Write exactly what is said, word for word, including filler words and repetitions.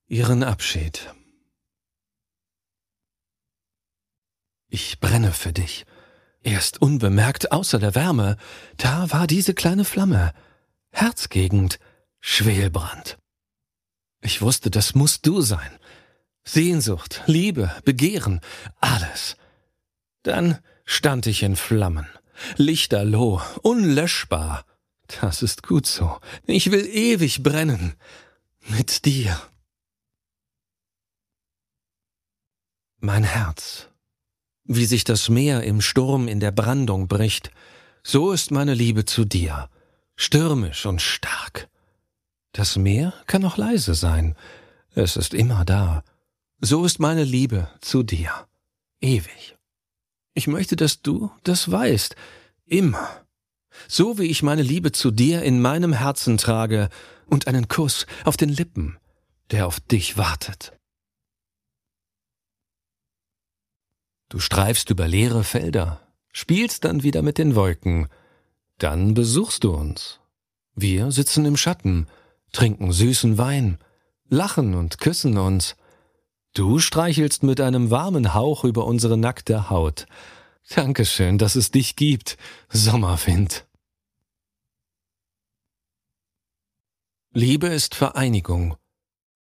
Ihren Abschied. Ich brenne für dich. Erst unbemerkt außer der Wärme, da war diese kleine Flamme. Herzgegend, Schwelbrand. Ich wusste, das musst du sein. Sehnsucht, Liebe, Begehren, alles. Dann stand ich in Flammen. Lichterloh, unlöschbar. Das ist gut so. Ich will ewig brennen. Mit dir. Mein Herz. Wie sich das Meer im Sturm in der Brandung bricht, so ist meine Liebe zu dir, stürmisch und stark. Das Meer kann auch leise sein, es ist immer da. So ist meine Liebe zu dir, ewig. Ich möchte, dass du das weißt, immer. So wie ich meine Liebe zu dir in meinem Herzen trage und einen Kuss auf den Lippen, der auf dich wartet. Du streifst über leere Felder, spielst dann wieder mit den Wolken. Dann besuchst du uns. Wir sitzen im Schatten, trinken süßen Wein, lachen und küssen uns. Du streichelst mit einem warmen Hauch über unsere nackte Haut. Dankeschön, dass es dich gibt, Sommerwind. Liebe ist Vereinigung,